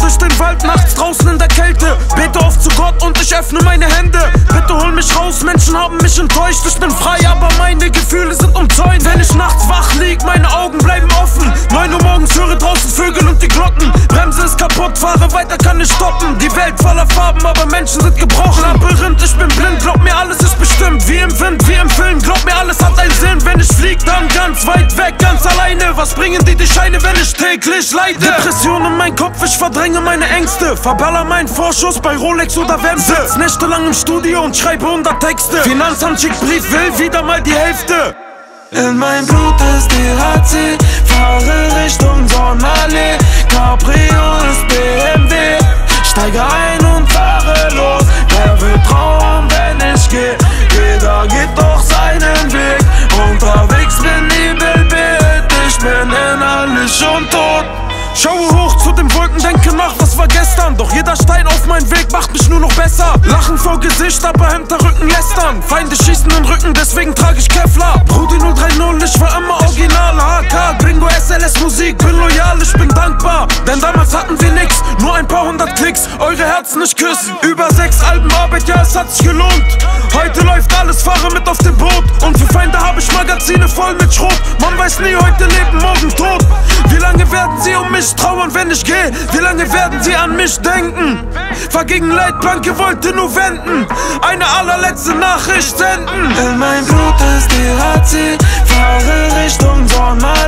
durch den Wald, nachts draußen in der Kälte. Bete oft zu Gott und ich öffne meine Hände. Bitte hol mich raus, Menschen haben mich enttäuscht. Ich bin frei, aber meine Gefühle sind umzäunt. Wenn ich nachts wach lieg, meine Augen bleiben offen. 9 Uhr morgens höre draußen Vögel und die Glocken. Bremse ist kaputt, fahre weiter, kann nicht stoppen. Die Welt voller Farben, aber Menschen sind gebrochen. Labyrinth, ich bin blind, glaub mir, alles ist bestimmt. Wie im Wind, wie im Film, glaub mir, alles hat einen Sinn. Wenn ich flieg, dann ganz weit weg, ganz alleine. Was bringen die Scheine, wenn ich täglich leide? Depression in mein Kopf, ich verdränge meine Ängste. Verballer meinen Vorschuss bei Rolex oder Wemse. Sitz nächtelang im Studio und schreibe 100 Texte. Finanzamt schickt Brief, will wieder mal die Hälfte. In mein Blut ist THC, fahre Richtung Sonnenallee. Cabrio ist BMW, steige ein und fahre los. Wer will trauen, wenn ich geh? Jeder geht doch seinen Weg. Unterwegs bin Nebelbild, ich bin innerlich und tot. Schaue hoch zu den Wolken, denke nach, was war gestern. Doch jeder Stein auf meinem Weg macht mich nur noch besser. Lachen vor Gesicht, aber hinter Rücken lästern. Feinde schießen in den Rücken, deswegen trage ich Kevlar. Brudi 030, ich war immer original. HK, Gringo, SLS Musik, bin loyal, ich bin dankbar. Denn damals hatten wir nix, nur ein paar 100 Klicks, eure Herzen nicht küssen. Über 6 Alben Arbeit, ja, es hat sich gelohnt. Heute läuft alles, fahre mit auf dem Boot. Und für Feinde habe ich Magazine voll mit Schrot. Man weiß nie, heute leben, morgen tot. Wie lange werden sie um mich trauern, wenn ich gehe? Wie lange werden sie an mich denken? War gegen Leitplanke, wollte nur wenden. Eine allerletzte Nachricht senden. In mein Blut ist THC, fahre Richtung Sonnenallee.